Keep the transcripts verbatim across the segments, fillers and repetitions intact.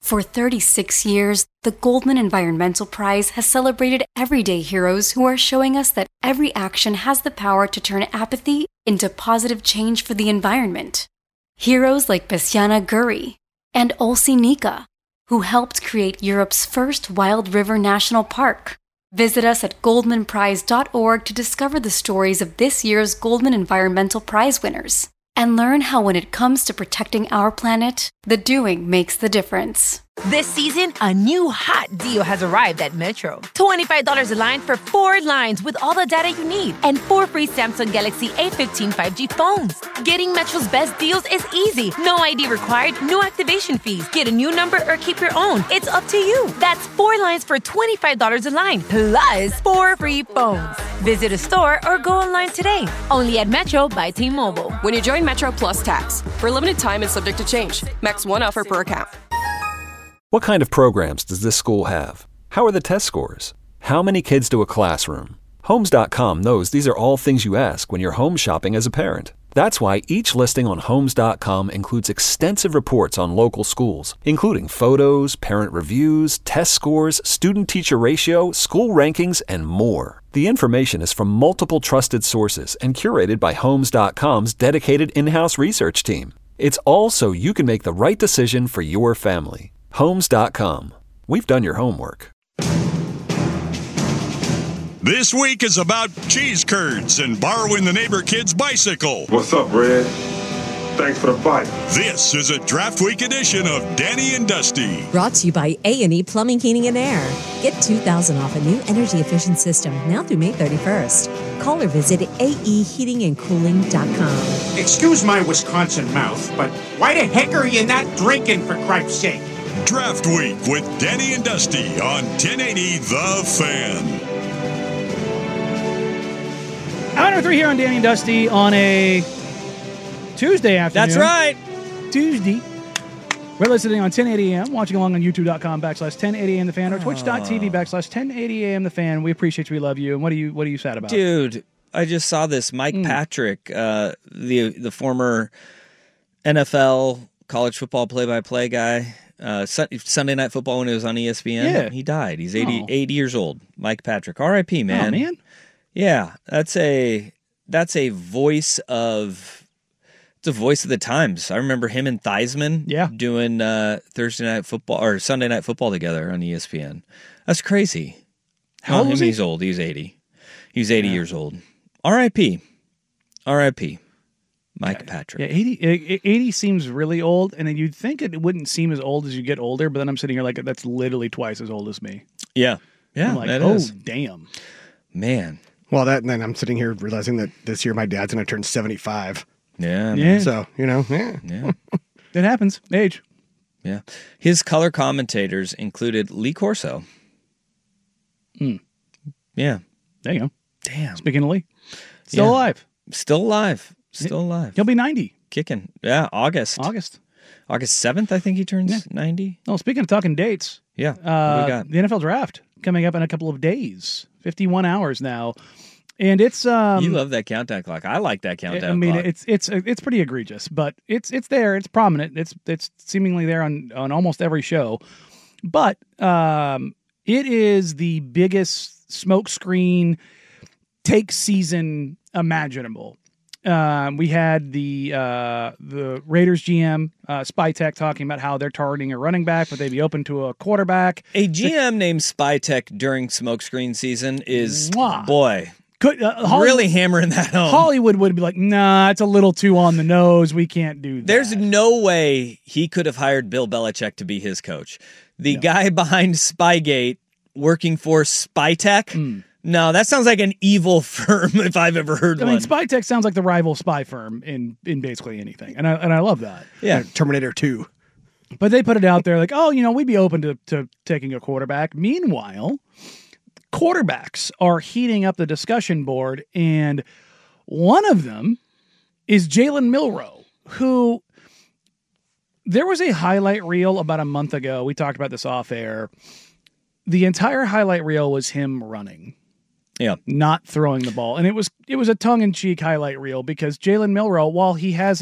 For thirty-six years, the Goldman Environmental Prize has celebrated everyday heroes who are showing us that every action has the power to turn apathy into positive change for the environment. Heroes like Besiana Guri and Olsi Nika, who helped create Europe's first wild river national park. Visit us at goldman prize dot org to discover the stories of this year's Goldman Environmental Prize winners and learn how when it comes to protecting our planet, the doing makes the difference. This season, a new hot deal has arrived at Metro. twenty-five dollars a line for four lines with all the data you need and four free Samsung Galaxy A fifteen five G phones. Getting Metro's best deals is easy. No I D required, no activation fees. Get a new number or keep your own. It's up to you. That's four lines for twenty-five dollars a line, plus four free phones. Visit a store or go online today. Only at Metro by T-Mobile. When you join Metro Plus Tax, for a limited time and subject to change. Max one offer per account. What kind of programs does this school have? How are the test scores? How many kids do a classroom? Homes dot com knows these are all things you ask when you're home shopping as a parent. That's why each listing on Homes dot com includes extensive reports on local schools, including photos, parent reviews, test scores, student-teacher ratio, school rankings, and more. The information is from multiple trusted sources and curated by Homes dot com's dedicated in-house research team. It's all so you can make the right decision for your family. Homes dot com. We've done your homework. This week is about cheese curds and borrowing the neighbor kid's bicycle. What's up, Red? Thanks for the fight. This is a Draft Week edition of Danny and Dusty. Brought to you by A and E Plumbing, Heating, and Air. Get two thousand dollars off a new energy-efficient system now through May thirty-first. Call or visit A E heating and cooling dot com. Excuse my Wisconsin mouth, but why the heck are you not drinking, for Christ's sake? Draft Week with Danny and Dusty on ten eighty The Fan. Hour number three here on Danny and Dusty on a Tuesday afternoon. That's right. Tuesday. We're listening on ten eighty a.m., watching along on youtube.com backslash 1080am The Fan or twitch.tv backslash 1080am The Fan. We appreciate you. We love you. And what are you what are you sad about? Dude, I just saw this. Mike mm. Patrick, uh, the the former N F L college football play-by-play guy, uh, Sunday Night Football when it was on E S P N. Yeah. He died. He's eighty, oh. eighty years old. Mike Patrick. R I P, man. Oh, man. Yeah, that's a that's a voice of it's a voice of the times. I remember him and Theismann yeah. doing uh, Thursday Night Football or Sunday Night Football together on E S P N. That's crazy. How old is he? He's old. He's eighty. He's eighty yeah. years old. R I P. R I P. Mike yeah. Patrick. Yeah, eighty, eighty seems really old, and then you'd think it wouldn't seem as old as you get older, but then I'm sitting here like, that's literally twice as old as me. Yeah. Yeah, I'm like, that oh, is. damn. Man. Well, that, and then I'm sitting here realizing that this year my dad's going to turn seventy-five. Yeah. Yeah. So, you know, yeah. Yeah. It happens. Age. Yeah. His color commentators included Lee Corso. Mm. Yeah. There you go. Damn. Speaking of Lee. Still Yeah. alive. Still alive. Still alive. He'll be ninety. Kicking. Yeah, August. August. August seventh, I think he turns Yeah. ninety. Oh, speaking of talking dates. Yeah. What Uh, do we got? the N F L draft coming up in a couple of days. fifty-one hours now. And it's um You love that countdown clock. I like that countdown I mean, clock. it's it's it's pretty egregious, but it's it's there, it's prominent. It's it's seemingly there on on almost every show. But um it is the biggest smokescreen take season imaginable. Um, we had the uh, the Raiders G M uh, Spytek talking about how they're targeting a running back, but they'd be open to a quarterback. A G M named Spytek during smokescreen season is Mwah. boy Could uh, Hollywood, really hammering that home. Hollywood would be like, nah, it's a little too on the nose. We can't do that. There's no way he could have hired Bill Belichick to be his coach. The No. guy behind Spygate working for Spytek. Mm. No, that sounds like an evil firm if I've ever heard I one. mean, Spytek sounds like the rival spy firm in, in basically anything, and I and I love that. Yeah, Terminator two. But they put it out there like, oh, you know, we'd be open to, to taking a quarterback. Meanwhile, quarterbacks are heating up the discussion board, and one of them is Jalen Milroe, who there was a highlight reel about a month ago. We talked about this off air. The entire highlight reel was him running. Yeah, not throwing the ball. And it was it was a tongue-in-cheek highlight reel because Jalen Milroe, while he has an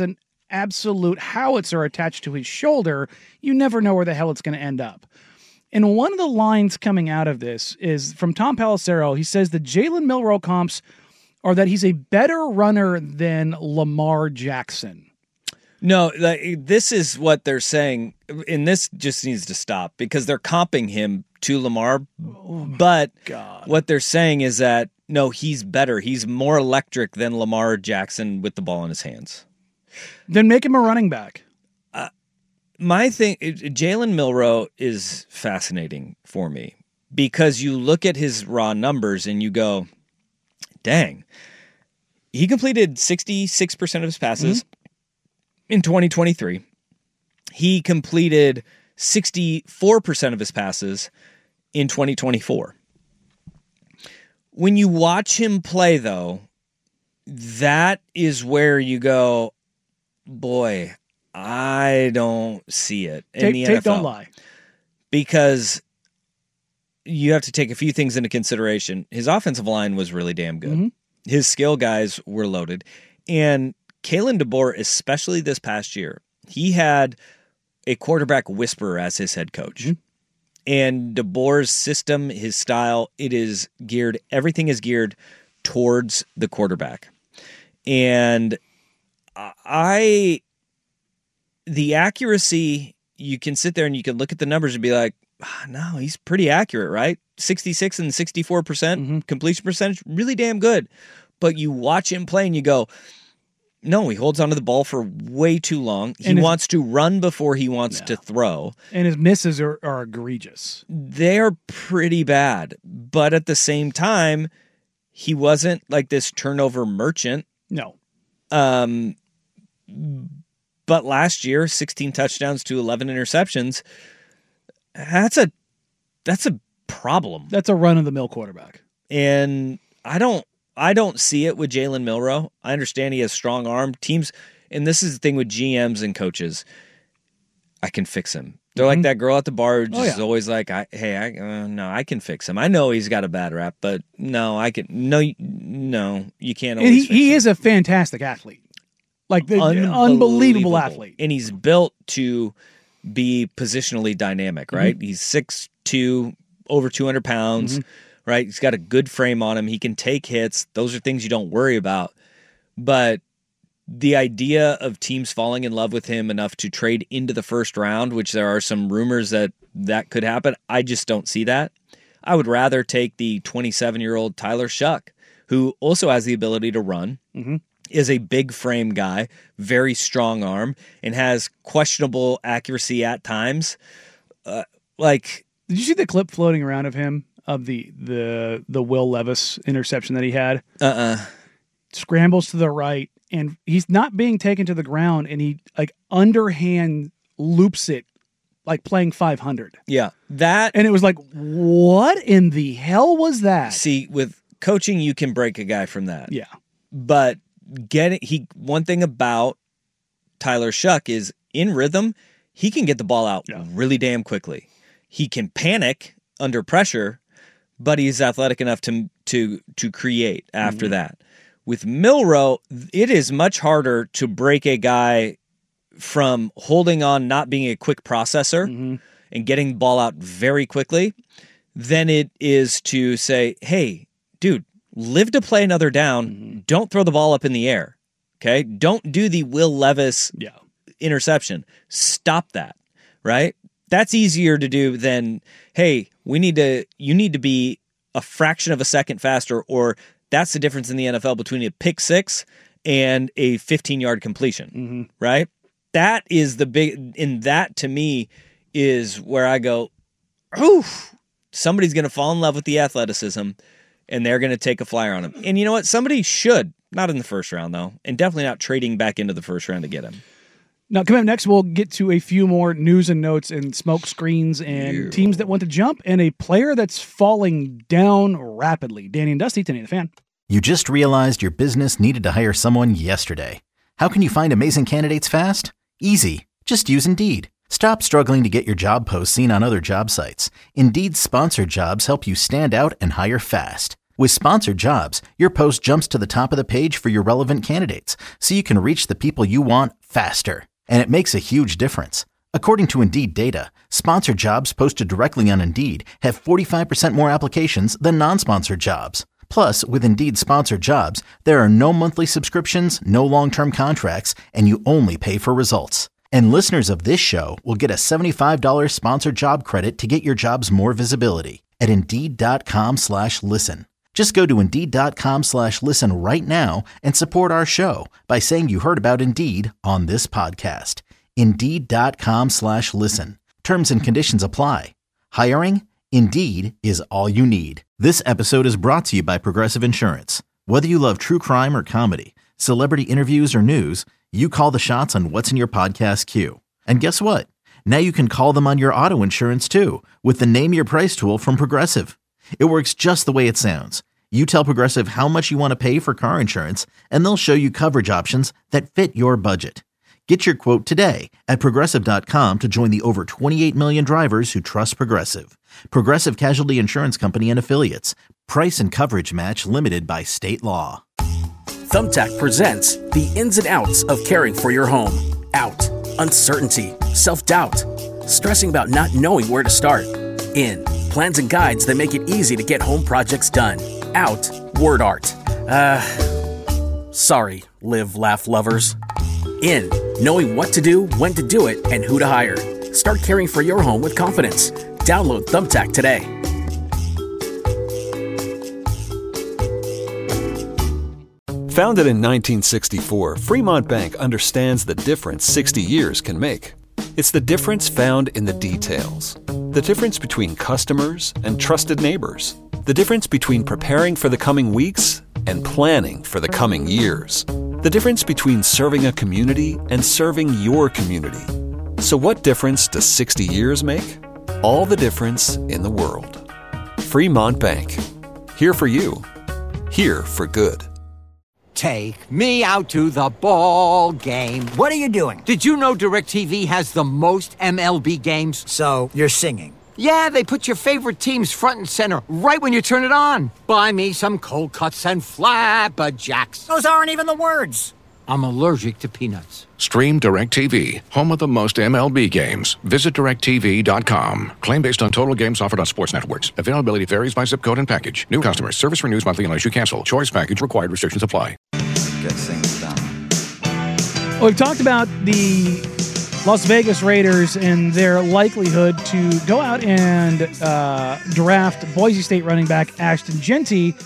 absolute howitzer attached to his shoulder, you never know where the hell it's going to end up. And one of the lines coming out of this is from Tom Pelissero. He says the Jalen Milroe comps are that he's a better runner than Lamar Jackson. No, like, this is what they're saying, and this just needs to stop because they're comping him to Lamar. Oh but God. What they're saying is that, no, he's better. He's more electric than Lamar Jackson with the ball in his hands. Then make him a running back. Uh, my thing, Jalen Milroe is fascinating for me because you look at his raw numbers and you go, dang, he completed sixty-six percent of his passes. Mm-hmm. In twenty twenty-three, he completed sixty-four percent of his passes in twenty twenty-four. When you watch him play, though, that is where you go, boy, I don't see it in tape, the tape N F L. Don't lie. Because you have to take a few things into consideration. His offensive line was really damn good. Mm-hmm. His skill guys were loaded. And Kalen DeBoer, especially this past year, he had a quarterback whisperer as his head coach. Mm-hmm. And DeBoer's system, his style, it is geared, everything is geared towards the quarterback. And I, the accuracy, you can sit there and you can look at the numbers and be like, oh, no, he's pretty accurate, right? sixty-six and sixty-four percent mm-hmm. completion percentage, really damn good. But you watch him play and you go, no, he holds onto the ball for way too long. He and his, wants to run before he wants yeah. to throw. And his misses are, are egregious. They're pretty bad. But at the same time, he wasn't like this turnover merchant. No. Um, but last year, sixteen touchdowns to eleven interceptions. That's a that's a problem. That's a run-of-the-mill quarterback. And I don't I don't see it with Jalen Milroe. I understand he has strong arm. Teams, and this is the thing with G Ms and coaches, I can fix him. They're mm-hmm. like that girl at the bar who just oh, yeah. is always like, I, hey, I, uh, no, I can fix him. I know he's got a bad rap, but no, I can, no, no, you can't always and he, fix he him. is a fantastic athlete. Like, the unbelievable. unbelievable athlete. And he's built to be positionally dynamic, right? Mm-hmm. He's six two, over two hundred pounds. Mm-hmm. Right, he's got a good frame on him. He can take hits. Those are things you don't worry about. But the idea of teams falling in love with him enough to trade into the first round, which there are some rumors that that could happen, I just don't see that. I would rather take the twenty-seven-year-old Tyler Shuck, who also has the ability to run, mm-hmm. is a big frame guy, very strong arm, and has questionable accuracy at times. Uh, like, did you see the clip floating around of him? Of the the the Will Levis interception that he had. Uh-uh. Scrambles to the right, and he's not being taken to the ground, and he, like, underhand loops it like playing five hundred. Yeah. That... And it was like, what in the hell was that? See, with coaching, you can break a guy from that. Yeah. But getting... he one thing about Tyler Shuck is in rhythm, he can get the ball out yeah. really damn quickly. He can panic under pressure, but he's athletic enough to to to create after mm-hmm. that. With Milroe, it is much harder to break a guy from holding on, not being a quick processor, mm-hmm. and getting the ball out very quickly, than it is to say, hey, dude, live to play another down. Mm-hmm. Don't throw the ball up in the air. Okay? Don't do the Will Levis yeah. interception. Stop that, right? That's easier to do than, hey, we need to, you need to be a fraction of a second faster, or that's the difference in the N F L between a pick six and a fifteen-yard completion, mm-hmm. right? That is the big, and that to me is where I go, oof, somebody's going to fall in love with the athleticism, and they're going to take a flyer on him. And you know what? Somebody should, not in the first round, though, and definitely not trading back into the first round to get him. Now, coming up next, we'll get to a few more news and notes and smoke screens and Ew. teams that want to jump and a player that's falling down rapidly. Danny and Dusty, today the Fan. You just realized your business needed to hire someone yesterday. How can you find amazing candidates fast? Easy. Just use Indeed. Stop struggling to get your job posts seen on other job sites. Indeed's sponsored jobs help you stand out and hire fast. With Sponsored Jobs, your post jumps to the top of the page for your relevant candidates, so you can reach the people you want faster. And it makes a huge difference. According to Indeed data, sponsored jobs posted directly on Indeed have forty-five percent more applications than non-sponsored jobs. Plus, with Indeed Sponsored Jobs, there are no monthly subscriptions, no long-term contracts, and you only pay for results. And listeners of this show will get a seventy-five dollars sponsored job credit to get your jobs more visibility at Indeed.com slash listen. Just go to Indeed.com slash listen right now and support our show by saying you heard about Indeed on this podcast. Indeed.com slash listen. Terms and conditions apply. Hiring? Indeed is all you need. This episode is brought to you by Progressive Insurance. Whether you love true crime or comedy, celebrity interviews or news, you call the shots on what's in your podcast queue. And guess what? Now you can call them on your auto insurance too with the Name Your Price tool from Progressive. It works just the way it sounds. You tell Progressive how much you want to pay for car insurance, and they'll show you coverage options that fit your budget. Get your quote today at Progressive dot com to join the over twenty-eight million drivers who trust Progressive. Progressive Casualty Insurance Company and Affiliates. Price and coverage match limited by state law. Thumbtack presents the ins and outs of caring for your home. Out, uncertainty, self-doubt, stressing about not knowing where to start. In, plans and guides that make it easy to get home projects done. Out, word art. Uh, sorry, live, laugh lovers. In, knowing what to do, when to do it, and who to hire. Start caring for your home with confidence. Download Thumbtack today. Founded in nineteen sixty-four, Fremont Bank understands the difference sixty years can make. It's the difference found in the details. The difference between customers and trusted neighbors. The difference between preparing for the coming weeks and planning for the coming years. The difference between serving a community and serving your community. So what difference does sixty years make? All the difference in the world. Fremont Bank. Here for you. Here for good. Take me out to the ball game. What are you doing? Did you know DirecTV has the most M L B games? So, you're singing? Yeah, they put your favorite teams front and center right when you turn it on. Buy me some cold cuts and flapjacks. Those aren't even the words. I'm allergic to peanuts. Stream DirecTV, home of the most M L B games. Visit direct T V dot com. Claim based on total games offered on sports networks. Availability varies by zip code and package. New customers. Service renews monthly unless you cancel. Choice package required. Restrictions apply. Get things done. Well, we've talked about the Las Vegas Raiders and their likelihood to go out and uh, draft Boise State running back Ashton Jeanty.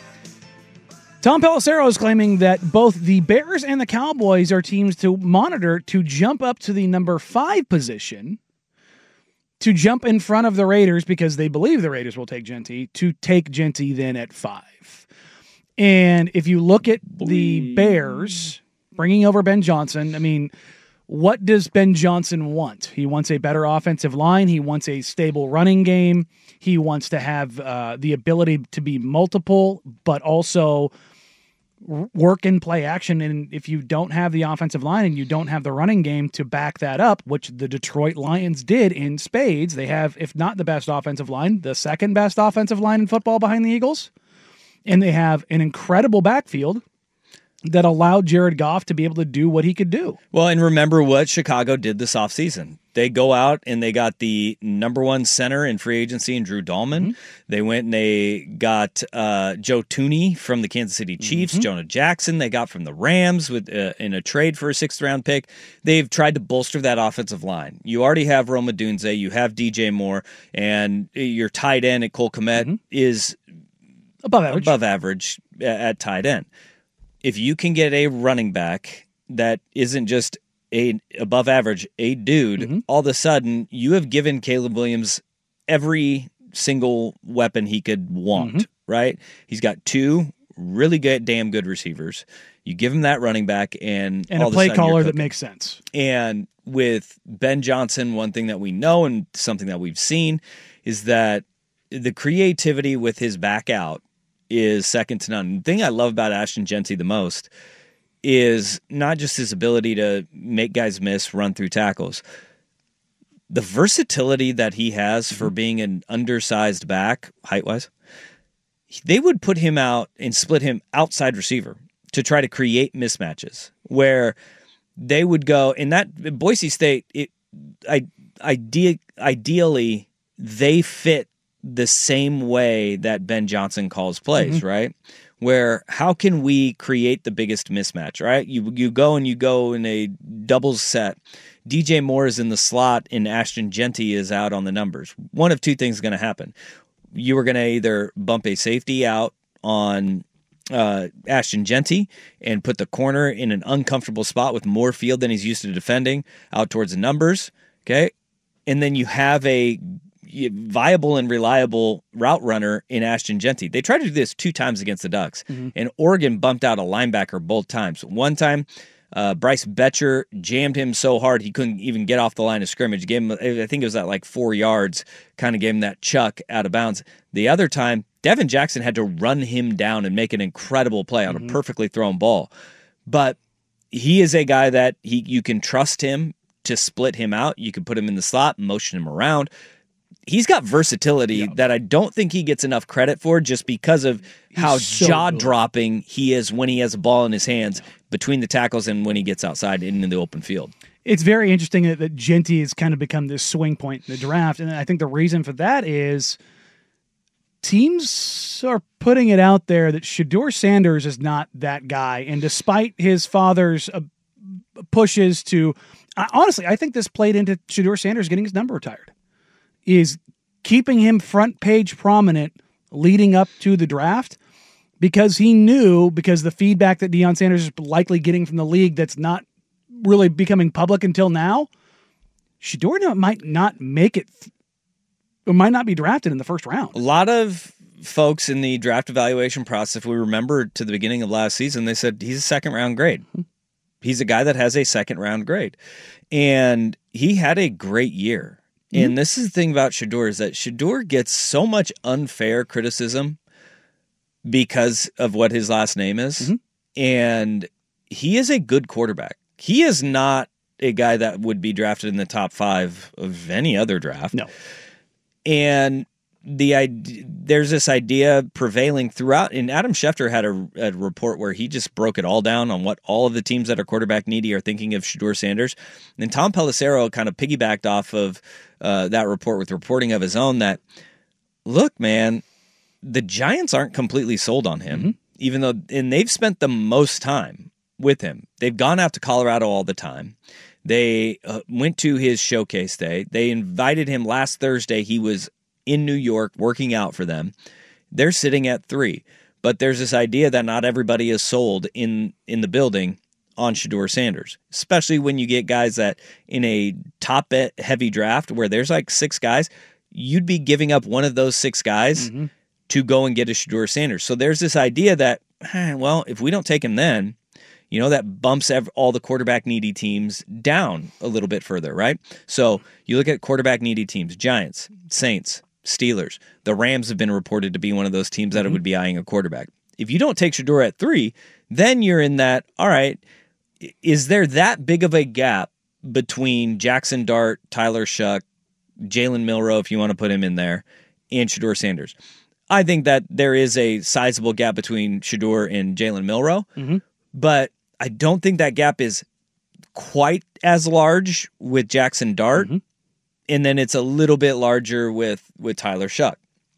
Tom Pelissero is claiming that both the Bears and the Cowboys are teams to monitor to jump up to the number five position, to jump in front of the Raiders because they believe the Raiders will take Jeanty, to take Jeanty then at five. And if you look at the Bears bringing over Ben Johnson, I mean, what does Ben Johnson want? He wants a better offensive line. He wants a stable running game. He wants to have uh, the ability to be multiple, but also work and play action. And if you don't have the offensive line and you don't have the running game to back that up, which the Detroit Lions did in spades, they have, if not the best offensive line, the second best offensive line in football behind the Eagles. And they have an incredible backfield that allowed Jared Goff to be able to do what he could do. Well, and remember what Chicago did this offseason. They go out and they got the number one center in free agency in Drew Dahlman. Mm-hmm. They went and they got uh, Joe Thuney from the Kansas City Chiefs, mm-hmm. Jonah Jackson they got from the Rams with uh, in a trade for a sixth-round pick. They've tried to bolster that offensive line. You already have Rome Odunze, you have D J Moore, and your tight end at Cole Kmet mm-hmm. is above average. above average at tight end. If you can get a running back that isn't just a above average, a dude, mm-hmm. all of a sudden you have given Caleb Williams every single weapon he could want, mm-hmm. right? He's got two really good, damn good receivers. You give him that running back and and all a play of a caller that makes sense. And with Ben Johnson, one thing that we know and something that we've seen is that the creativity with his back out is second to none. The thing I love about Ashton Jeanty the most is not just his ability to make guys miss, run through tackles. The versatility that he has for being an undersized back, height-wise, they would put him out and split him outside receiver to try to create mismatches where they would go in that Boise State. It, I, idea, ideally, they fit the same way that Ben Johnson calls plays, mm-hmm. right? Where how can we create the biggest mismatch, right? You you go and you go in a doubles set. D J Moore is in the slot and Ashton Genty is out on the numbers. One of two things is going to happen. You are going to either bump a safety out on uh, Ashton Genty and put the corner in an uncomfortable spot with more field than he's used to defending out towards the numbers, okay? And then you have a viable and reliable route runner in Ashton Genty. They tried to do this two times against the Ducks, mm-hmm. and Oregon bumped out a linebacker both times. One time, uh, Bryce Betcher jammed him so hard he couldn't even get off the line of scrimmage. Gave him, I think it was at like four yards, kind of gave him that chuck out of bounds. The other time, Devin Jackson had to run him down and make an incredible play on mm-hmm. a perfectly thrown ball. But he is a guy that he you can trust him to split him out. You can put him in the slot, motion him around. He's got versatility yeah. that I don't think he gets enough credit for just because of He's how so jaw-dropping good. he is when he has a ball in his hands yeah. between the tackles and when he gets outside in the open field. It's very interesting that, that Genty has kind of become this swing point in the draft, and I think the reason for that is teams are putting it out there that Shedeur Sanders is not that guy, and despite his father's uh, pushes to uh, – honestly, I think this played into Shedeur Sanders getting his number retired. Is keeping him front page prominent leading up to the draft because he knew, because the feedback that Deion Sanders is likely getting from the league that's not really becoming public until now, Shedeur might not make it, or might not be drafted in the first round. A lot of folks in the draft evaluation process, if we remember to the beginning of last season, they said he's a second round grade. He's a guy that has a second round grade. And he had a great year. Mm-hmm. And this is the thing about Shedeur is that Shedeur gets so much unfair criticism because of what his last name is. Mm-hmm. And he is a good quarterback. He is not a guy that would be drafted in the top five of any other draft. No. And the idea, there's this idea prevailing throughout, and Adam Schefter had a, a report where he just broke it all down on what all of the teams that are quarterback needy are thinking of Shedeur Sanders. And Tom Pelissero kind of piggybacked off of uh, that report with reporting of his own that, look, man, the Giants aren't completely sold on him, mm-hmm. even though, and they've spent the most time with him. They've gone out to Colorado all the time. They uh, went to his showcase day. They invited him last Thursday. He was in New York working out for them. They're sitting at three. But there's this idea that not everybody is sold in, in the building on Shedeur Sanders, especially when you get guys that in a top heavy draft where there's like six guys, you'd be giving up one of those six guys mm-hmm. to go and get a Shedeur Sanders. So there's this idea that, well, if we don't take him then, you know, that bumps all the quarterback needy teams down a little bit further, right? So you look at quarterback needy teams, Giants, Saints, Steelers. The Rams have been reported to be one of those teams that mm-hmm. would be eyeing a quarterback. If you don't take Shedeur at three, then you're in that, all right, is there that big of a gap between Jackson Dart, Tyler Shuck, Jalen Milroe, if you want to put him in there, and Shedeur Sanders? I think that there is a sizable gap between Shedeur and Jalen Milroe, mm-hmm. but I don't think that gap is quite as large with Jackson Dart, mm-hmm. and then it's a little bit larger with, with Tyler Shuck.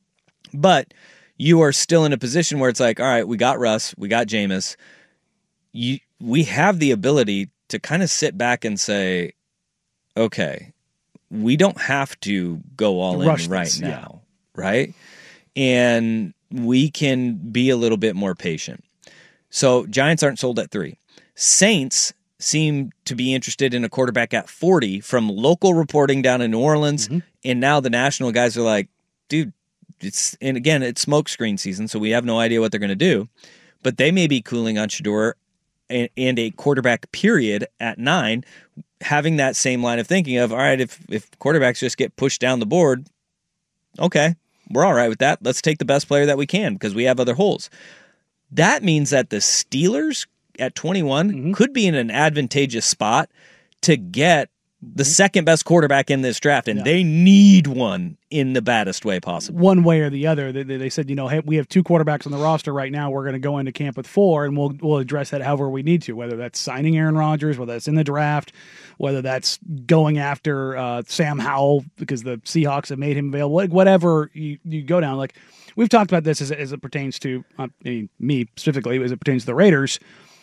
But you are still in a position where it's like, all right, we got Russ, we got Jameis. You, we have the ability to kind of sit back and say, okay, we don't have to go all Rush in right this, now, yeah. right? And we can be a little bit more patient. So Giants aren't sold at three. Saints seem to be interested in a quarterback at forty from local reporting down in New Orleans, mm-hmm. and now the national guys are like, dude, it's, and again, it's smokescreen season, so we have no idea what they're going to do, but they may be cooling on Shedeur and, and a quarterback period at nine, having that same line of thinking of, all right, if, if quarterbacks just get pushed down the board, okay, we're all right with that. Let's take the best player that we can because we have other holes. That means that the Steelers at twenty-one mm-hmm. could be in an advantageous spot to get the second best quarterback in this draft, and yeah. they need one in the baddest way possible. One way or the other. They, they said, you know, hey, we have two quarterbacks on the roster right now. We're going to go into camp with four, and we'll we'll address that however we need to, whether that's signing Aaron Rodgers, whether that's in the draft, whether that's going after uh, Sam Howell because the Seahawks have made him available, like whatever you, you go down. Like we've talked about this as, as it pertains to uh, I mean, me specifically, as it pertains to the Raiders.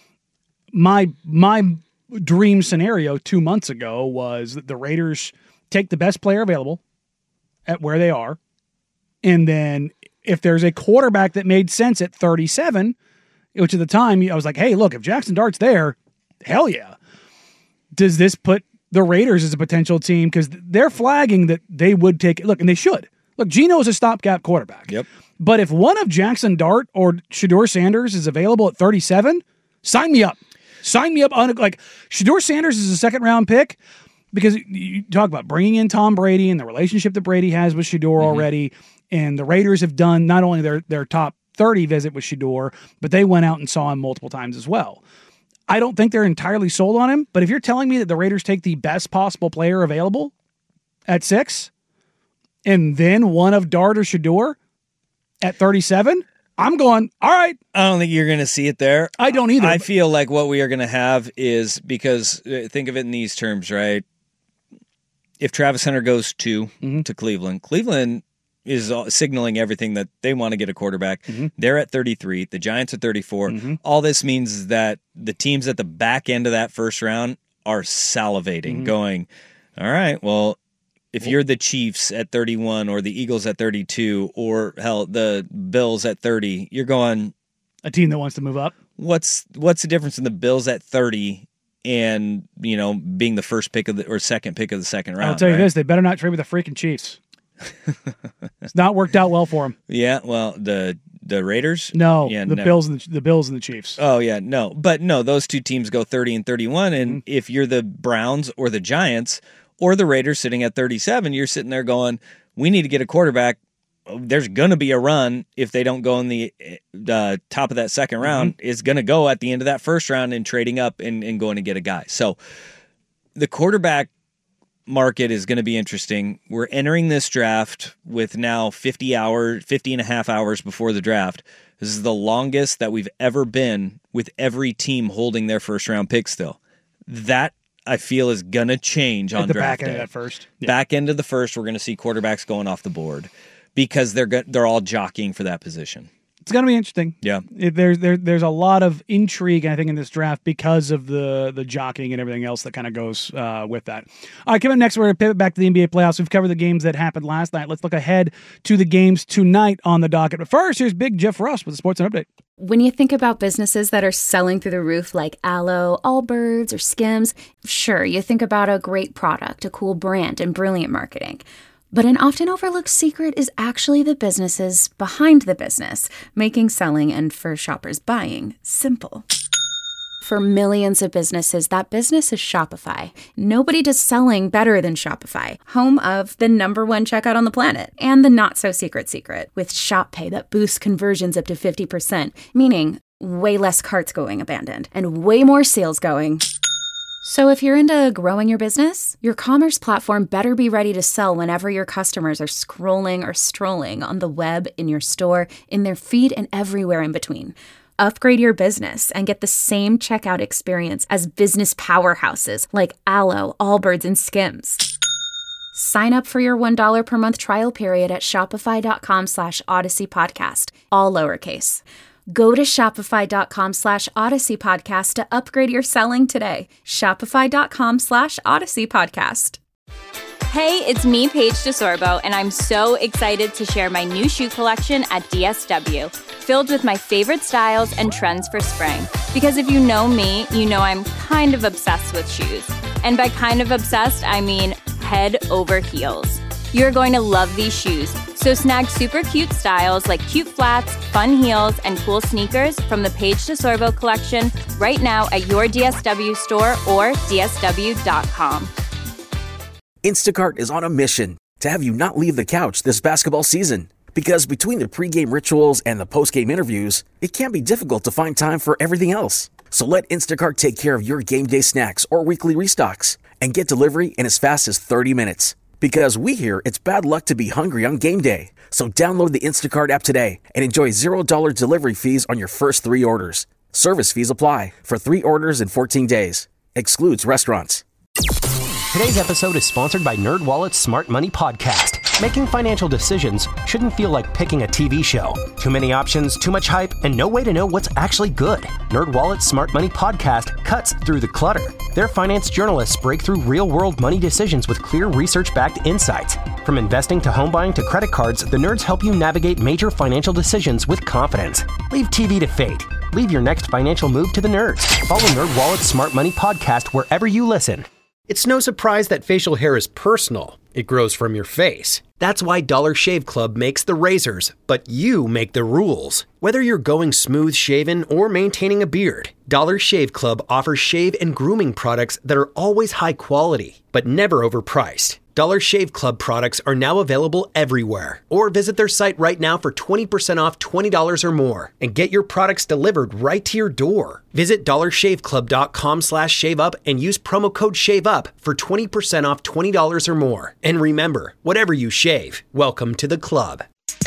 My my dream scenario two months ago was that the Raiders take the best player available at where they are, and then if there's a quarterback that made sense at thirty-seven, which at the time I was like, hey, look, if Jackson Dart's there, hell yeah. Does this put the Raiders as a potential team? Because they're flagging that they would take, look, and they should. Look, Geno's a stopgap quarterback. Yep. But if one of Jackson Dart or Shedeur Sanders is available at thirty-seven, sign me up. Sign me up on like Shedeur Sanders is a second round pick because you talk about bringing in Tom Brady and the relationship that Brady has with Shedeur mm-hmm. already. And the Raiders have done not only their, their top thirty visit with Shedeur, but they went out and saw him multiple times as well. I don't think they're entirely sold on him, but if you're telling me that the Raiders take the best possible player available at six and then one of Dart or Shedeur at thirty-seven, I'm going, all right. I don't think you're going to see it there. I don't either. I feel like what we are going to have is, because uh, think of it in these terms, right? If Travis Hunter goes to, mm-hmm. to Cleveland, Cleveland is signaling everything that they want to get a quarterback. Mm-hmm. They're at thirty-three. The Giants are thirty-four. Mm-hmm. All this means is that the teams at the back end of that first round are salivating, mm-hmm. going, all right, well, if you're the Chiefs at thirty-one or the Eagles at thirty-two or, hell, the Bills at thirty, you're going... A team that wants to move up? What's what's the difference in the Bills at thirty and, you know, being the first pick of the or second pick of the second round? I'll tell you right? this, they better not trade with the freaking Chiefs. It's not worked out well for them. Yeah, well, the the Raiders? No, yeah, the no. Bills and the, the Bills and the Chiefs. Oh, yeah, no. But, no, those two teams go thirty and thirty-one, and mm-hmm. if you're the Browns or the Giants... or the Raiders sitting at thirty-seven, you're sitting there going, we need to get a quarterback. There's going to be a run if they don't go in the uh, top of that second round. Mm-hmm. It's going to go at the end of that first round and trading up and, and going to get a guy. So the quarterback market is going to be interesting. We're entering this draft with now fifty hours, fifty and a half hours before the draft. This is the longest that we've ever been with every team holding their first round pick still. That I feel is going to change on At the draft back end day. of that first. Yeah. Back end of the first, we're going to see quarterbacks going off the board because they're go- they're all jockeying for that position. It's going to be interesting. Yeah. It, there's there, there's a lot of intrigue, I think, in this draft because of the the jockeying and everything else that kind of goes uh, with that. All right, coming up next, we're going to pivot back to the N B A playoffs. We've covered the games that happened last night. Let's look ahead to the games tonight on the docket. But first, here's Big Jeff Russ with the Sports Update. When you think about businesses that are selling through the roof like Aloe, Allbirds, or Skims, sure, you think about a great product, a cool brand, and brilliant marketing. But an often overlooked secret is actually the businesses behind the business, making selling and for shoppers buying simple. For millions of businesses, that business is Shopify. Nobody does selling better than Shopify, home of the number one checkout on the planet and the not-so-secret secret with Shop Pay that boosts conversions up to fifty percent, meaning way less carts going abandoned and way more sales going. So if you're into growing your business, your commerce platform better be ready to sell whenever your customers are scrolling or strolling on the web, in your store, in their feed, and everywhere in between. Upgrade your business and get the same checkout experience as business powerhouses like Aloe, Allbirds, and Skims. Sign up for your one dollar per month trial period at shopify.com slash Odyssey Podcast, all lowercase. Go to shopify.com slash Odyssey Podcast to upgrade your selling today. Shopify.com slash Odyssey Podcast. Hey, it's me, Paige DeSorbo, and I'm so excited to share my new shoe collection at D S W, filled with my favorite styles and trends for spring. Because if you know me, you know I'm kind of obsessed with shoes. And by kind of obsessed, I mean head over heels. You're going to love these shoes. So snag super cute styles like cute flats, fun heels, and cool sneakers from the Paige DeSorbo collection right now at your D S W store or D S W dot com. Instacart is on a mission to have you not leave the couch this basketball season. Because between the pregame rituals and the postgame interviews, it can be difficult to find time for everything else. So let Instacart take care of your game day snacks or weekly restocks. and get delivery in as fast as thirty minutes. Because we hear it's bad luck to be hungry on game day. So download the Instacart app today and enjoy zero dollars delivery fees on your first three orders. Service fees apply for three orders in fourteen days. Excludes restaurants. Today's episode is sponsored by NerdWallet's Smart Money Podcast. Making financial decisions shouldn't feel like picking a T V show. Too many options, too much hype, and no way to know what's actually good. NerdWallet's Smart Money Podcast cuts through the clutter. Their finance journalists break through real-world money decisions with clear research-backed insights. From investing to home buying to credit cards, the nerds help you navigate major financial decisions with confidence. Leave T V to fate. Leave your next financial move to the nerds. Follow NerdWallet's Smart Money Podcast wherever you listen. It's no surprise that facial hair is personal. It grows from your face. That's why Dollar Shave Club makes the razors, but you make the rules. Whether you're going smooth shaven or maintaining a beard, Dollar Shave Club offers shave and grooming products that are always high quality, but never overpriced. Dollar Shave Club products are now available everywhere. Or visit their site right now for twenty percent off twenty dollars or more and get your products delivered right to your door. Visit dollarshaveclub.com slash shave up and use promo code SHAVEUP for twenty percent off twenty dollars or more. And remember, whatever you shave, welcome to the club.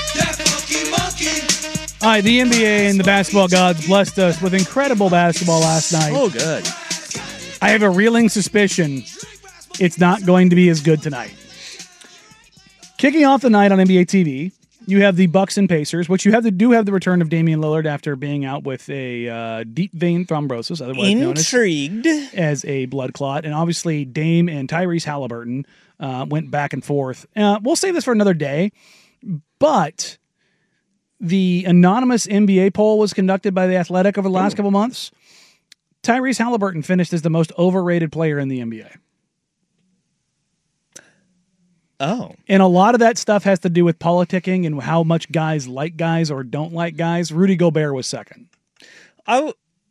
All right, the N B A and the basketball gods blessed us with incredible basketball last night. Oh, good. I have a reeling suspicion it's not going to be as good tonight. Kicking off the night on N B A T V, you have the Bucks and Pacers, which you have to do have the return of Damian Lillard after being out with a uh, deep vein thrombosis, otherwise Intrigued. known as, as a blood clot. And obviously, Dame and Tyrese Halliburton uh, went back and forth. Uh, we'll save this for another day, but the anonymous N B A poll was conducted by The Athletic over the last Ooh. couple months. Tyrese Halliburton finished as the most overrated player in the N B A. Oh. And a lot of that stuff has to do with politicking and how much guys like guys or don't like guys. Rudy Gobert was second. I,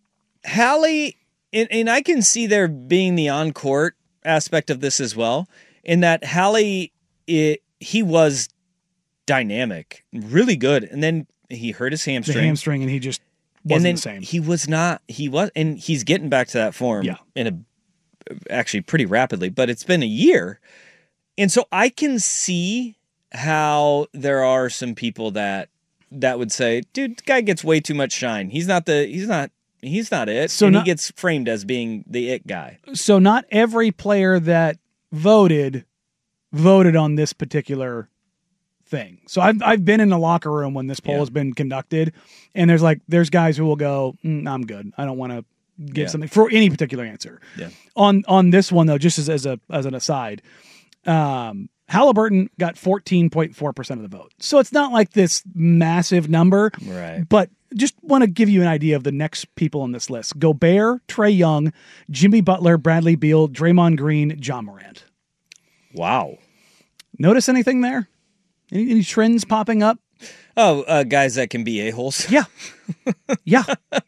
Hallie, and, and I can see there being the on-court aspect of this as well, in that Hallie, it, he was dynamic, really good, and then he hurt his hamstring. The hamstring, and he just wasn't and then the same. He was not, he was, and he's getting back to that form yeah. in a, actually pretty rapidly, but it's been a year. And so I can see how there are some people that that would say, dude, this guy gets way too much shine. He's not the he's not he's not it. So and not, he gets framed as being the it guy. So not every player that voted voted on this particular thing. So I've I've been in the locker room when this poll yeah. has been conducted, and there's like there's guys who will go, mm, I'm good. I don't want to give yeah. something for any particular answer. Yeah. On on this one though, just as, as a as an aside. Um, Halliburton got fourteen point four percent of the vote. So it's not like this massive number, right? But just want to give you an idea of the next people on this list. Gobert, Trae Young, Jimmy Butler, Bradley Beal, Draymond Green, John Morant. Wow. Notice anything there? Any, any trends popping up? Oh, uh, guys that can be a-holes. Yeah. Yeah.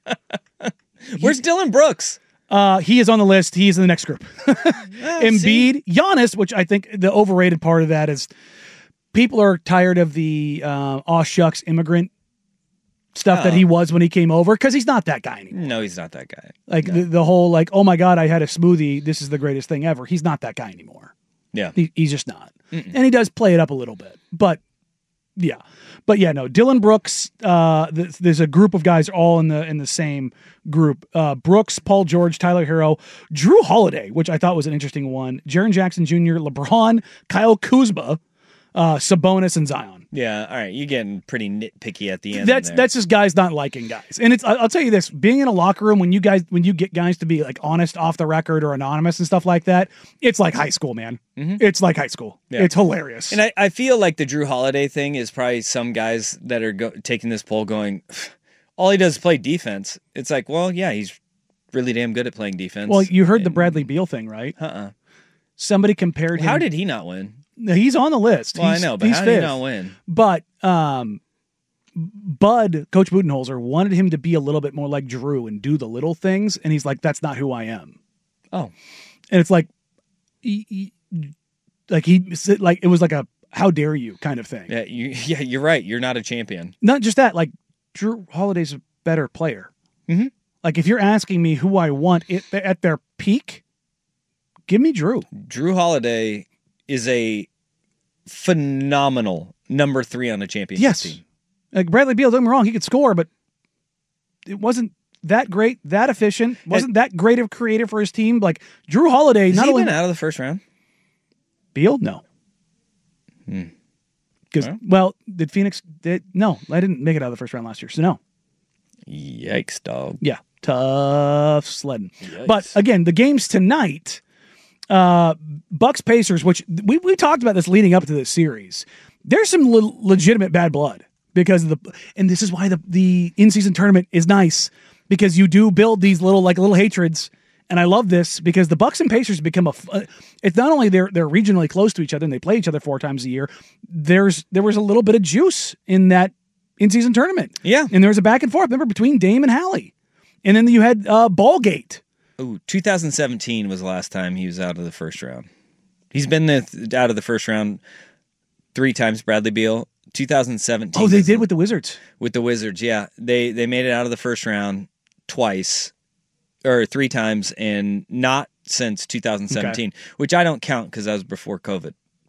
Where's Dylan Brooks? Uh, he is on the list. He's in the next group. oh, Embiid, see? Giannis, which I think the overrated part of that is people are tired of the uh, aw shucks immigrant stuff oh. that he was when he came over, because he's not that guy anymore. No, he's not that guy. Like no. the, the whole like, oh my God, I had a smoothie. This is the greatest thing ever. He's not that guy anymore. Yeah. He, he's just not. Mm-mm. And he does play it up a little bit, but yeah. But yeah, no, Dylan Brooks, uh, th- there's a group of guys all in the in the same group. Uh, Brooks, Paul George, Tyler Hero, Drew Holiday, which I thought was an interesting one, Jaren Jackson Junior, LeBron, Kyle Kuzma, uh, Sabonis, and Zion. Yeah, all right, you're getting pretty nitpicky at the end. That's there. that's just guys not liking guys. And it's I'll tell you this, being in a locker room when you guys when you get guys to be like honest off the record or anonymous and stuff like that, it's like high school, man. Mm-hmm. It's like high school. Yeah. It's hilarious. And I, I feel like the Drew Holiday thing is probably some guys that are go- taking this poll going, all he does is play defense. It's like, well, yeah, he's really damn good at playing defense. Well, you heard and, the Bradley Beal thing, right? Uh-uh. Somebody compared well, him. How did he not win? He's on the list. Well, he's, I know, but he's how fifth. did he not win? But um, Bud, Coach Budenholzer, wanted him to be a little bit more like Drew and do the little things, and he's like, that's not who I am. Oh. And it's like, he, he, like he like it was like a how dare you kind of thing. Yeah, you, yeah, you're right. You're not a champion. Not just that, like Drew Holiday's a better player. Mm-hmm. Like if you're asking me who I want it, at their peak, give me Drew. Drew Holiday is a phenomenal number three on the championship Yes. team. Like Bradley Beal, don't get me wrong, he could score, but it wasn't that great, that efficient, wasn't and, that great of creative for his team. Like Drew Holiday, has not he only been out of the first round. Beal, no. Hmm. Because well, well, did Phoenix? Did, no, I didn't make it out of the first round last year, so no. Yikes, dog. Yeah, tough sledding. Yikes. But again, the games tonight, uh, Bucks Pacers, which we we talked about this leading up to this series. There's some le- legitimate bad blood because of the, and this is why the the in season tournament is nice because you do build these little like little hatreds. And I love this because the Bucks and Pacers become a. Uh, it's not only they're they're regionally close to each other and they play each other four times a year. There's there was a little bit of juice in that in season tournament. Yeah, and there was a back and forth. Remember between Dame and Hallie, and then you had uh, Ballgate. Oh, twenty seventeen was the last time he was out of the first round. He's been the, out of the first round three times. Bradley Beal. twenty seventeen. Oh, they did with the Wizards. With the Wizards, yeah, they they made it out of the first round twice. Or three times, and not since two thousand seventeen, okay. Which I don't count because that was before COVID.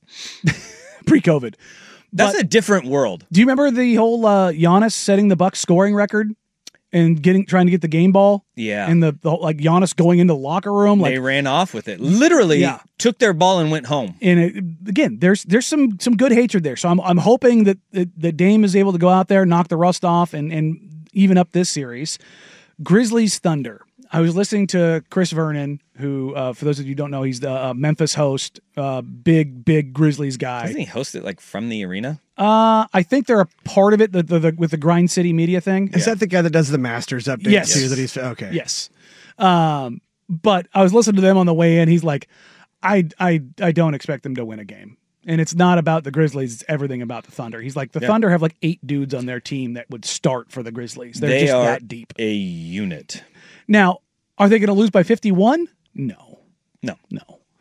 Pre-COVID. That's but a different world. Do you remember the whole uh, Giannis setting the Bucks scoring record and getting trying to get the game ball? Yeah. And the, the like Giannis going into the locker room. Like, they ran off with it. Literally yeah. took their ball and went home. And it, again, there's there's some some good hatred there. So I'm I'm hoping that, that, that Dame is able to go out there, knock the rust off, and, and even up this series. Grizzlies Thunder. I was listening to Chris Vernon, who, uh, for those of you who don't know, he's the uh, Memphis host, uh, big, big Grizzlies guy. Doesn't he host it like from the arena? Uh, I think they're a part of it the, the, the, with the Grind City Media thing. Is yeah. that the guy that does the Masters updates yes. too? That he's okay. Yes. Um, but I was listening to them on the way in. He's like, I, I, I don't expect them to win a game. And it's not about the Grizzlies. It's everything about the Thunder. He's like, the yeah. Thunder have like eight dudes on their team that would start for the Grizzlies. They're they just are that deep. A unit. Now, are they going to lose by fifty-one? No. No. No.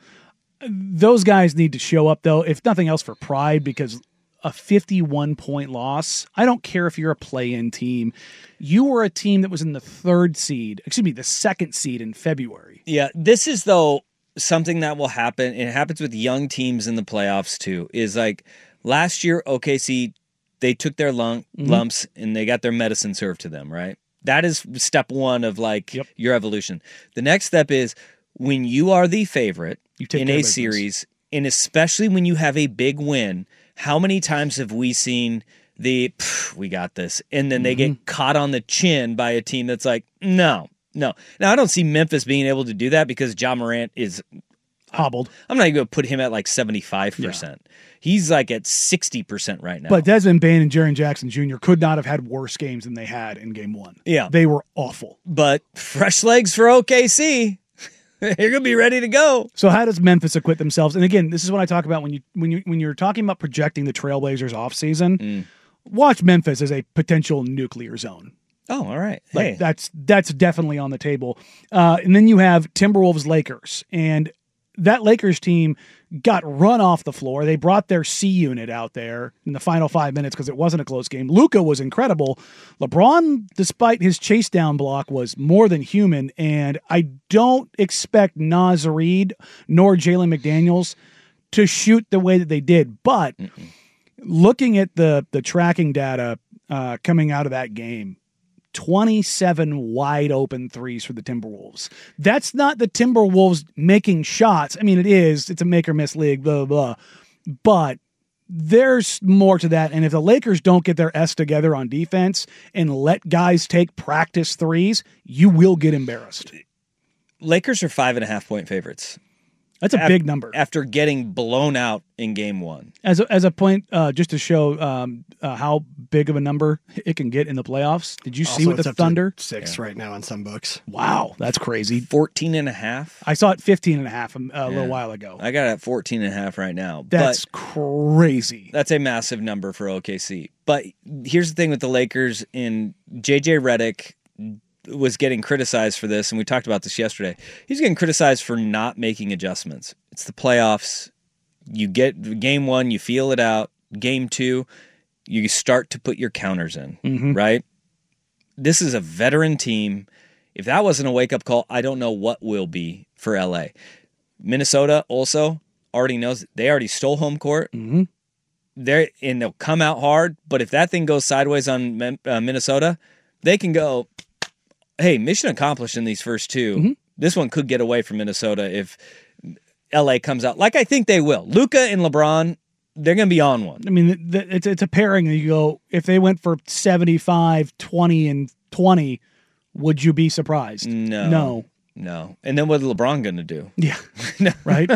Those guys need to show up, though, if nothing else for pride, because a fifty-one point loss, I don't care if you're a play-in team. You were a team that was in the third seed, excuse me, the second seed in February. Yeah, this is, though, something that will happen, and it happens with young teams in the playoffs, too, is like last year, O K C, they took their lung, mm-hmm. lumps, and they got their medicine served to them, right? That is step one of like yep. your evolution. The next step is when you are the favorite in a series, and especially when you have a big win, how many times have we seen the, we got this, and then they mm-hmm. get caught on the chin by a team that's like, no, no. Now, I don't see Memphis being able to do that because Ja Morant is hobbled. I'm not even going to put him at like seventy-five percent. Yeah. He's like at sixty percent right now. But Desmond Bane and Jaren Jackson Junior could not have had worse games than they had in game one. Yeah. They were awful. But fresh legs for O K C. You're going to be ready to go. So how does Memphis acquit themselves? And again, this is what I talk about when you when you when you're talking about projecting the Trailblazers offseason. Mm. Watch Memphis as a potential nuclear zone. Oh, all right. Like hey. that's that's definitely on the table. Uh, and then you have Timberwolves Lakers, and that Lakers team got run off the floor. They brought their C unit out there in the final five minutes because it wasn't a close game. Luka was incredible. LeBron, despite his chase down block, was more than human. And I don't expect Naz Reid nor Jalen McDaniels to shoot the way that they did. But Mm-mm. looking at the the tracking data uh, coming out of that game, twenty-seven wide open threes for the Timberwolves. That's not the Timberwolves making shots. I mean, it is. It's a make or miss league, blah, blah, blah. But there's more to that. And if the Lakers don't get their S together on defense and let guys take practice threes, you will get embarrassed. Lakers are five and a half point favorites. That's a Af- big number. After getting blown out in game one. As a, as a point, uh, just to show um, uh, how big of a number it can get in the playoffs. Did you also, see what the Thunder? Six yeah. right now on some books. Wow, that's crazy. fourteen and a half? I saw it fifteen and a half a, a yeah. little while ago. I got it at fourteen and a half right now. That's but crazy. That's a massive number for O K C. But here's the thing with the Lakers, and J J Redick was getting criticized for this, and we talked about this yesterday. He's getting criticized for not making adjustments. It's the playoffs. You get game one, you feel it out. Game two, you start to put your counters in, mm-hmm. right? This is a veteran team. If that wasn't a wake-up call, I don't know what will be for L A. Minnesota also already knows they already stole home court. Mm-hmm. They're and they'll come out hard. But if that thing goes sideways on uh, Minnesota, they can go, hey, mission accomplished in these first two. Mm-hmm. This one could get away from Minnesota if L A comes out like I think they will. Luka and LeBron, they're going to be on one. I mean, the, the, it's it's a pairing that you go, if they went for seventy-five, twenty, and twenty, would you be surprised? No. No. No. And then what is LeBron going to do? Yeah. Right?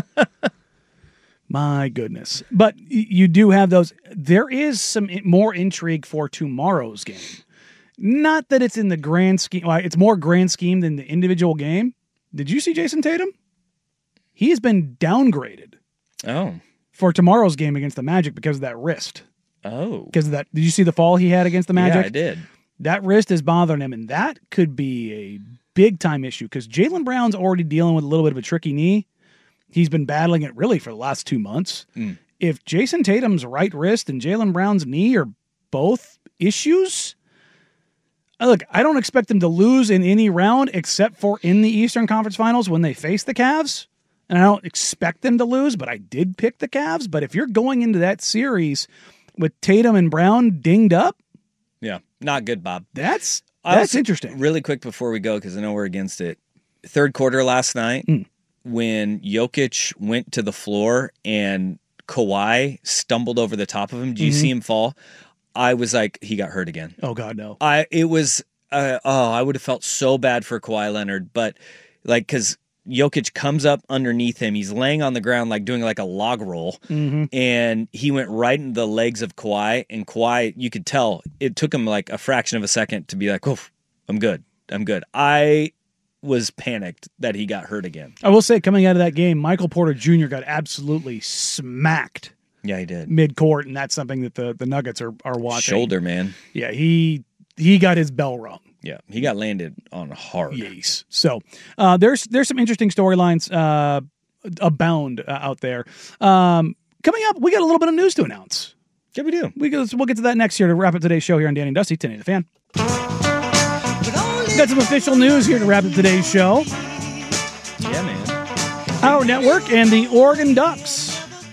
My goodness. But y- you do have those. There is some i- more intrigue for tomorrow's game. Not that it's in the grand scheme. Well, it's more grand scheme than the individual game. Did you see Jason Tatum? He has been downgraded. Oh. For tomorrow's game against the Magic because of that wrist. Oh. Because of that. Did you see the fall he had against the Magic? Yeah, I did. That wrist is bothering him, and that could be a big-time issue because Jaylen Brown's already dealing with a little bit of a tricky knee. He's been battling it really for the last two months. Mm. If Jason Tatum's right wrist and Jaylen Brown's knee are both issues, look, I don't expect them to lose in any round except for in the Eastern Conference Finals when they face the Cavs. And I don't expect them to lose, but I did pick the Cavs. But if you're going into that series with Tatum and Brown dinged up, Yeah, not good, Bob. That's I that's also- interesting. Really quick before we go, because I know we're against it. Third quarter last night, Mm. when Jokic went to the floor and Kawhi stumbled over the top of him, do you Mhm. see him fall? I was like, he got hurt again. Oh, God, no. I It was, uh, oh, I would have felt so bad for Kawhi Leonard, but like, because Jokic comes up underneath him. He's laying on the ground, like doing like a log roll. Mhm. And he went right into the legs of Kawhi. And Kawhi, you could tell it took him like a fraction of a second to be like, oh, I'm good. I'm good. I was panicked that he got hurt again. I will say, coming out of that game, Michael Porter Junior got absolutely smacked Yeah, he did. mid-court, and that's something that the, the Nuggets are, are watching. Shoulder, man. Yeah, he he got his bell rung. Yeah, he got landed on hard. Yes. So uh, there's there's some interesting storylines uh, abound uh, out there. Um, coming up, we got a little bit of news to announce. Yeah, we do. We go, we'll get to that next year to wrap up today's show here on Danny and Dusty, ten eighty The Fan. Got some official news here to wrap up today's show. Yeah, man. Our network and the Oregon Ducks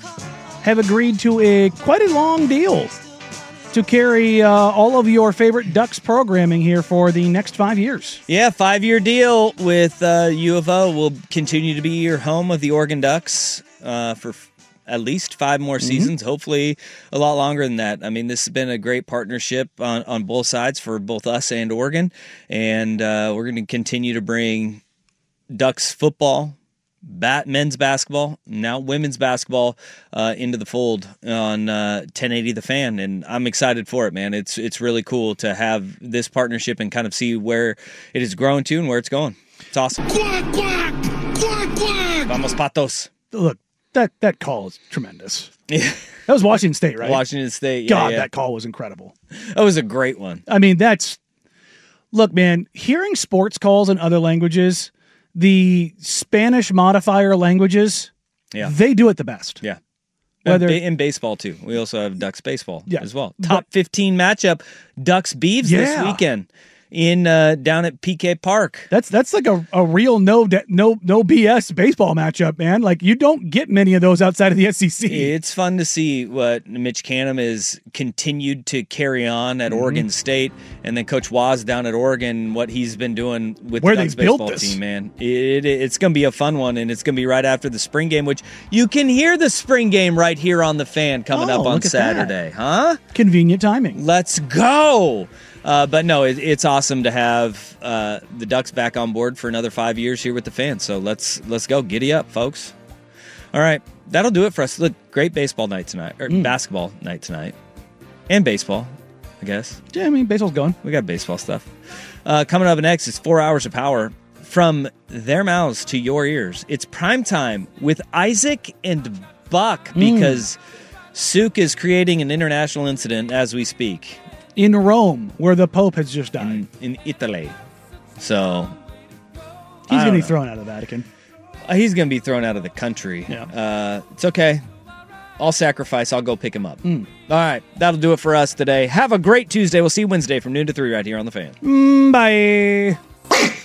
have agreed to a quite a long deal to carry uh, all of your favorite Ducks programming here for the next five years. Yeah, five-year deal with uh, U of O. Will continue to be your home of the Oregon Ducks uh, for f- at least five more Mm-hmm. seasons, hopefully a lot longer than that. I mean, this has been a great partnership on, on both sides for both us and Oregon, and uh, we're going to continue to bring Ducks football, bat, men's basketball, now women's basketball uh, into the fold on uh, ten eighty The Fan, and I'm excited for it, man. It's it's really cool to have this partnership and kind of see where it is growing to and where it's going. It's awesome. Quack, quack, quack, quack. Vamos, Patos. Look, that, that call is tremendous. Yeah. That was Washington State, right? Washington State, yeah, God, yeah. that call was incredible. That was a great one. I mean, that's... Look, man, hearing sports calls in other languages, the Spanish modifier languages, Yeah. they do it the best. Yeah. Whether- in, in baseball, too. We also have Ducks baseball Yeah. as well. Top fifteen matchup, Ducks Beavs this Yeah. weekend in uh, down at P K Park. That's that's like a, a real no de- no no B S baseball matchup, man. Like, you don't get many of those outside of the S E C. It's fun to see what Mitch Canham has continued to carry on at Mhm. Oregon State, and then Coach Waz down at Oregon, what he's been doing with Where the they Ducks built baseball this. team, man. It, it, it's going to be a fun one, and it's going to be right after the spring game, which you can hear the spring game right here on the Fan coming Oh, up on look at that. Saturday, huh? Convenient timing. Let's go. Uh, but no, it, it's awesome to have uh, the Ducks back on board for another five years here with the Fan. So let's let's go. Giddy up, folks. All right. That'll do it for us. Look, great baseball night tonight, or Mm. basketball night tonight. And baseball, I guess. Yeah, I mean, baseball's going. We got baseball stuff. Uh, coming up next is Four Hours of Power. From their mouths to your ears, it's prime time with Isaac and Buck because Suk is creating an international incident as we speak. In Rome, where the Pope has just died. In, in Italy. So He's I going to don't be know. thrown out of the Vatican. Uh, he's going to be thrown out of the country. Yeah. Uh, it's okay. I'll sacrifice. I'll go pick him up. Mm. All right. That'll do it for us today. Have a great Tuesday. We'll see you Wednesday from noon to three right here on The Fan. Mm, bye.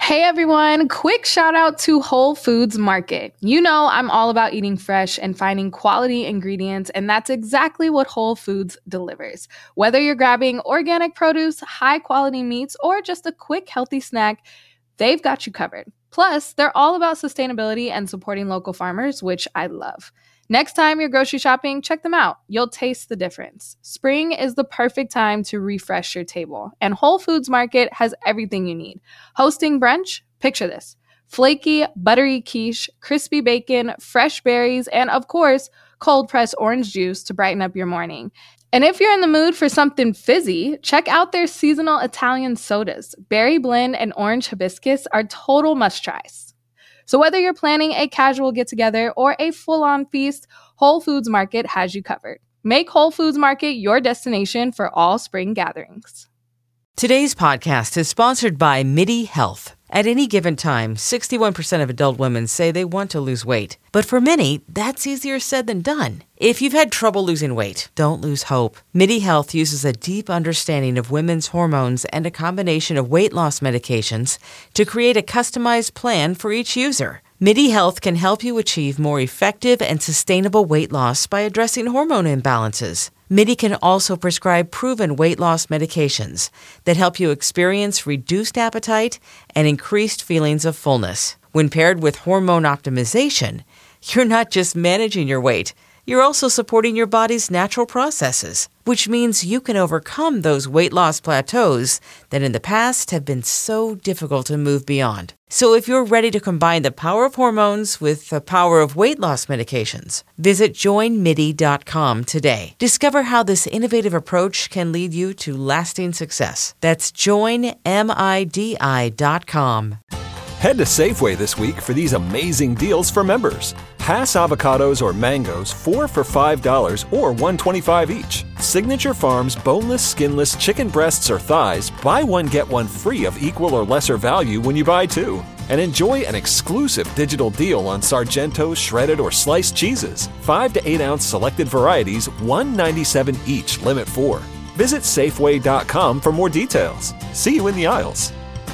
Hey everyone, quick shout out to Whole Foods Market. You know I'm all about eating fresh and finding quality ingredients, and that's exactly what Whole Foods delivers. Whether you're grabbing organic produce, high quality meats, or just a quick healthy snack, they've got you covered. Plus, they're all about sustainability and supporting local farmers, which I love. Next time you're grocery shopping, check them out. You'll taste the difference. Spring is the perfect time to refresh your table, and Whole Foods Market has everything you need. Hosting brunch? Picture this. Flaky, buttery quiche, crispy bacon, fresh berries, and of course, cold-pressed orange juice to brighten up your morning. And if you're in the mood for something fizzy, check out their seasonal Italian sodas. Berry blend and orange hibiscus are total must-tries. So whether you're planning a casual get-together or a full-on feast, Whole Foods Market has you covered. Make Whole Foods Market your destination for all spring gatherings. Today's podcast is sponsored by MIDI Health. At any given time, sixty-one percent of adult women say they want to lose weight. But for many, that's easier said than done. If you've had trouble losing weight, don't lose hope. MIDI Health uses a deep understanding of women's hormones and a combination of weight loss medications to create a customized plan for each user. MIDI Health can help you achieve more effective and sustainable weight loss by addressing hormone imbalances. MIDI can also prescribe proven weight loss medications that help you experience reduced appetite and increased feelings of fullness. When paired with hormone optimization, you're not just managing your weight, you're also supporting your body's natural processes, which means you can overcome those weight loss plateaus that in the past have been so difficult to move beyond. So if you're ready to combine the power of hormones with the power of weight loss medications, visit join midi dot com today. Discover how this innovative approach can lead you to lasting success. That's join midi dot com. Head to Safeway this week for these amazing deals for members. Hass avocados or mangoes, four for five dollars or one dollar and twenty-five cents each. Signature Farms boneless, skinless chicken breasts or thighs, buy one, get one free of equal or lesser value when you buy two. And enjoy an exclusive digital deal on Sargento's shredded or sliced cheeses. five to eight ounce selected varieties, one dollar and ninety-seven cents each, limit four. Visit Safeway dot com for more details. See you in the aisles.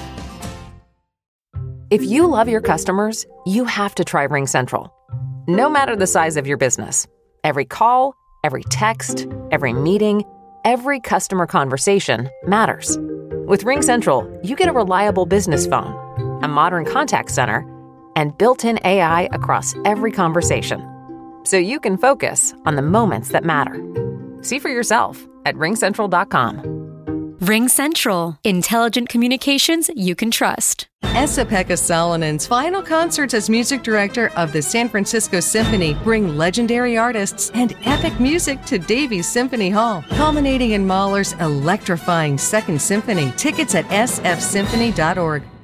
If you love your customers, you have to try RingCentral. No matter the size of your business, every call, every text, every meeting, every customer conversation matters. With RingCentral, you get a reliable business phone, a modern contact center, and built-in A I across every conversation. So you can focus on the moments that matter. See for yourself at ring central dot com. RingCentral. Intelligent communications you can trust. Esa-Pekka Salonen's final concerts as music director of the San Francisco Symphony bring legendary artists and epic music to Davies Symphony Hall, culminating in Mahler's electrifying Second Symphony. Tickets at s f symphony dot org.